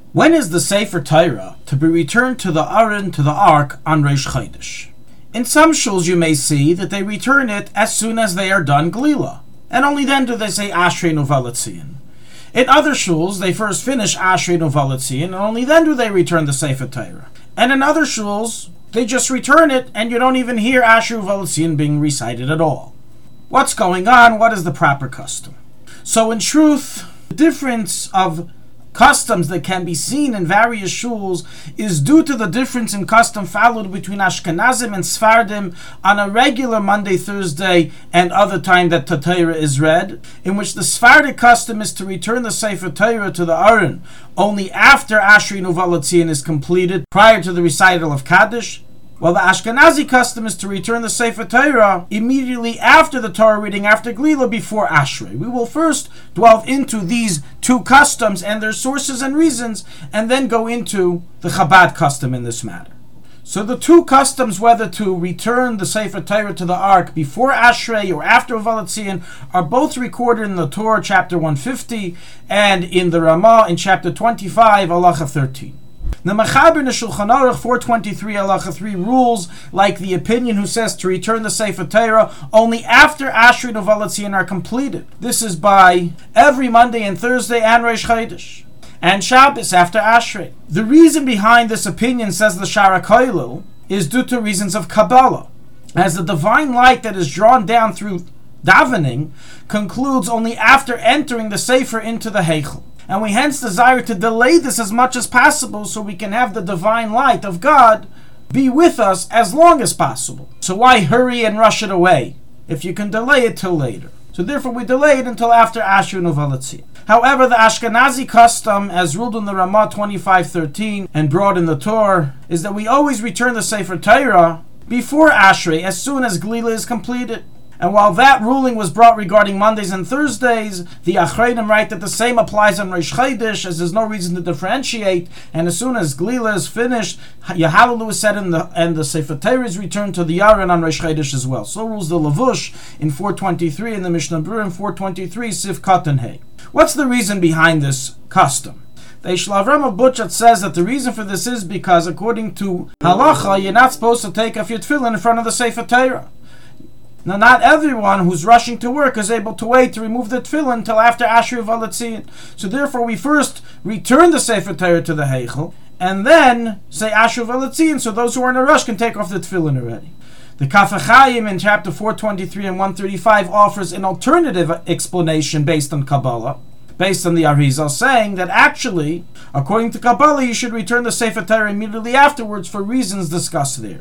When is the Sefer Torah to be returned to the Aron, to the Ark, on Rosh Chodesh? In some shuls you may see that they return it as soon as they are done Glila, and only then do they say Ashreinu V'Latzion. In other shuls, they first finish Ashreinu V'Latzion, and only then do they return the Sefer Torah. And in other shuls, they just return it, and you don't even hear Ashreinu V'Latzion being recited at all. What's going on? What is the proper custom? So in truth, the difference of customs that can be seen in various shuls is due to the difference in custom followed between Ashkenazim and Sfardim on a regular Monday, Thursday, and other time that the Torah is read, in which the Sephardic custom is to return the Sefer Torah to the Aron only after Ashreinu V'Latzion is completed, prior to the recital of Kaddish, while the Ashkenazi custom is to return the Sefer Torah immediately after the Torah reading, after Glila, before Ashrei. We will first delve into these two customs and their sources and reasons, and then go into the Chabad custom in this matter. So the two customs, whether to return the Sefer Torah to the Ark before Ashrei or after V'Latzion, are both recorded in the Torah, chapter 150, and in the Ramah, in chapter 25, halacha 13. The Mechaber in the Shulchan Aruch 423 halacha 3 rules like the opinion who says to return the Sefer Torah only after Ashreinu V'Latzion are completed. This is by every Monday and Thursday and Rosh Chodesh, and Shabbos after Ashrei. The reason behind this opinion, says the Shara Koilel, is due to reasons of Kabbalah, as the divine light that is drawn down through davening concludes only after entering the Sefer into the Heichel. And we hence desire to delay this as much as possible so we can have the divine light of God be with us as long as possible. So why hurry and rush it away if you can delay it till later? So therefore we delay it until after Ashreinu V'Latzion. However, the Ashkenazi custom, as ruled in the Ramah 25:13 and brought in the Torah, is that we always return the Sefer Torah before Ashrei as soon as Glila is completed. And while that ruling was brought regarding Mondays and Thursdays, the Achreidim write that the same applies on Rosh Chodesh, as there's no reason to differentiate. And as soon as Glila is finished, Yahalalu is said, and the Sefer Torah is returned to the Aron on Rosh Chodesh as well. So rules the Lavush in 423 and the Mishnah Berurah in 423, Sif Katan Hey. What's the reason behind this custom? The Eishel Avram of Butchat says that the reason for this is because, according to Halacha, you're not supposed to take off your tefillin in front of the Sefer Torah. Now, not everyone who's rushing to work is able to wait to remove the tefillin until after Ashreinu V'Latzion. So therefore, we first return the Sefer Torah to the Heichel, and then say Ashreinu V'Latzion, so those who are in a rush can take off the tefillin already. The Kaf HaChaim in chapter 423 and 135 offers an alternative explanation based on Kabbalah, based on the Arizal, saying that actually, according to Kabbalah, you should return the Sefer Torah immediately afterwards for reasons discussed there.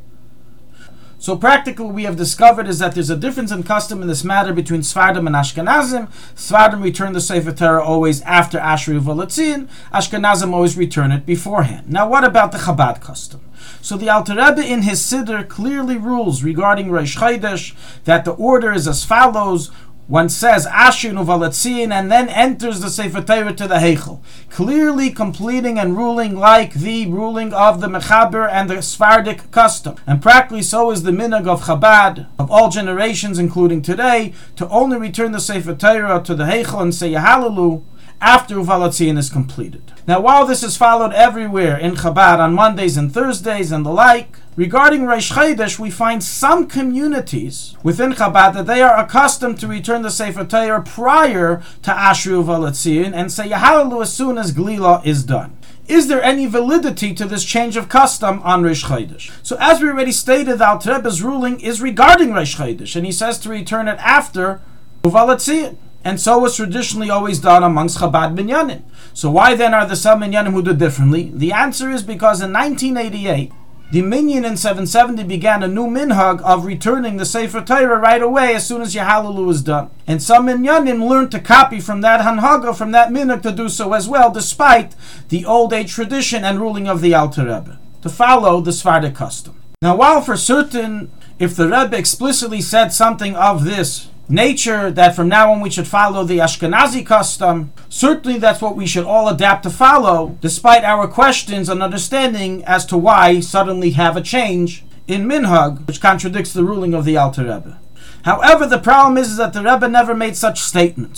So practically what we have discovered is that there's a difference in custom in this matter between Sfardim and Ashkenazim. Sfardim return the Sefer Torah always after Ashreinu V'Latzion. Ashkenazim always return it beforehand. Now what about the Chabad custom? So the Alter Rebbe in his Siddur clearly rules regarding Rosh Chodesh that the order is as follows. One says Ashreinu V'Latzion and then enters the Sefer Torah to the Heichel, clearly completing and ruling like the ruling of the Mechaber and the Sephardic custom. And practically so is the minhag of Chabad of all generations, including today, to only return the Sefer Torah to the Heichel and say Hallelu after V'Latzion is completed. Now, while this is followed everywhere in Chabad on Mondays and Thursdays and the like, regarding Rosh Chodesh, we find some communities within Chabad that they are accustomed to return the Sefer Torah prior to Ashreinu V'Latzion and say Hallelu as soon as Glila is done. Is there any validity to this change of custom on Rosh Chodesh? So as we already stated, the Alter Rebbe's ruling is regarding Rosh Chodesh, and he says to return it after V'Latzion. And so was traditionally always done amongst Chabad Minyanim. So why then are there some Minyanim who do differently? The answer is because in 1988, the Minyan in 770 began a new minhag of returning the Sefer Torah right away as soon as Yahalalu is done. And some Minyanim learned to copy from that hanhaga, from that minhag, to do so as well, despite the old age tradition and ruling of the Alter Rebbe, to follow the Sephardic custom. Now, while for certain, if the Rebbe explicitly said something of this nature, that from now on we should follow the Ashkenazi custom, certainly that's what we should all adapt to follow, despite our questions and understanding as to why suddenly have a change in minhag, which contradicts the ruling of the Alter Rebbe. However, the problem is that the Rebbe never made such statements.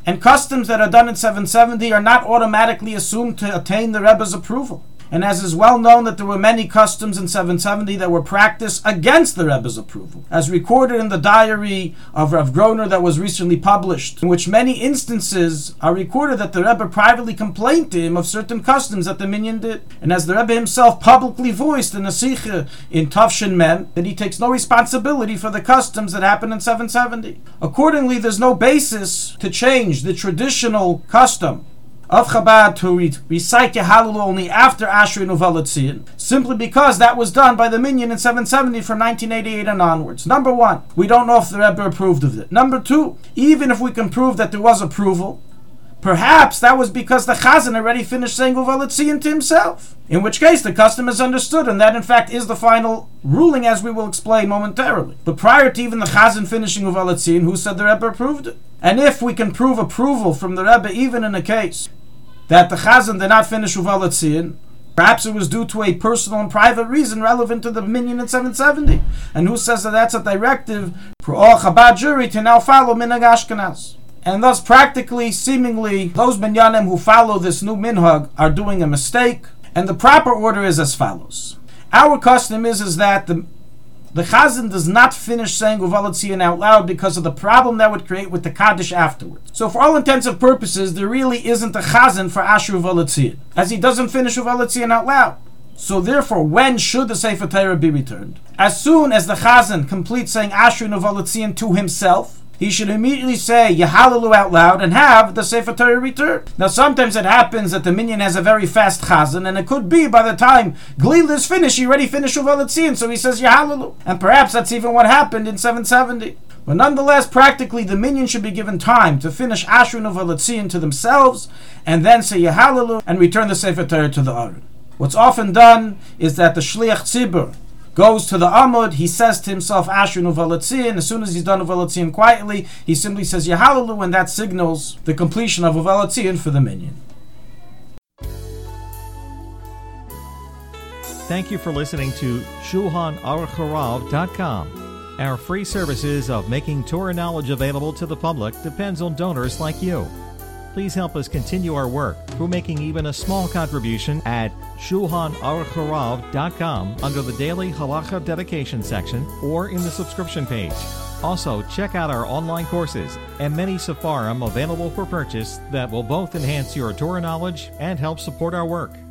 And customs that are done in 770 are not automatically assumed to attain the Rebbe's approval. And as is well known that there were many customs in 770 that were practiced against the Rebbe's approval, as recorded in the diary of Rav Groner that was recently published, in which many instances are recorded that the Rebbe privately complained to him of certain customs that the minyan did. And as the Rebbe himself publicly voiced in a Sikha in Tavshin Mem, that he takes no responsibility for the customs that happened in 770. Accordingly, there's no basis to change the traditional custom of Chabad to recite Yehalelu only after Ashrei Uvalat Tzion, simply because that was done by the minyan in 770 from 1988 and onwards. Number one, we don't know if the Rebbe approved of it. Number two, even if we can prove that there was approval, perhaps that was because the Chazan already finished saying Uvalat Tzion to himself, in which case the custom is understood, and that in fact is the final ruling, as we will explain momentarily. But prior to even the Chazan finishing Uvalat Tzion, who said the Rebbe approved it? And if we can prove approval from the Rebbe even in a case that the Chazan did not finish Uvalat Tzion, perhaps it was due to a personal and private reason relevant to the minyan in 770. And who says that that's a directive for all Chabad jury to now follow Minhag Ashkenaz? And thus, practically, seemingly, those minyanim who follow this new minhag are doing a mistake. And the proper order is as follows. Our custom is that the Chazan does not finish saying Uvalat Tzion out loud because of the problem that would create with the Kaddish afterwards. So for all intents and purposes, there really isn't a Chazan for Ashrei Uvalat Tzion, as he doesn't finish Uvalat Tzion out loud. So therefore, when should the Sefer Torah be returned? As soon as the Chazan completes saying Ashrei Uvalat Tzion to himself, he should immediately say Yehalelu out loud and have the Sefer Torah returned. Now sometimes it happens that the minyan has a very fast chazan, and it could be by the time Glila is finished, he already finished Uvalat Tzion, so he says Yehalelu. And perhaps that's even what happened in 770. But nonetheless, practically the minyan should be given time to finish Ashrei Uvalat Tzion to themselves, and then say Yehalelu and return the Sefer Torah to the Aron. What's often done is that the Shliach Tzibur goes to the Amud, he says to himself Ashrei Uvalat Tzion. As soon as he's done Uvalat Tzion quietly, he simply says Yehalelu, and that signals the completion of Uvalat Tzion for the minyan. Thank you for listening to ShulchanAruch.com. Our free services of making Torah knowledge available to the public depends on donors like you. Please help us continue our work through making even a small contribution at ShulchanAruch.com under the Daily Halacha Dedication section or in the subscription page. Also, check out our online courses and many sefarim available for purchase that will both enhance your Torah knowledge and help support our work.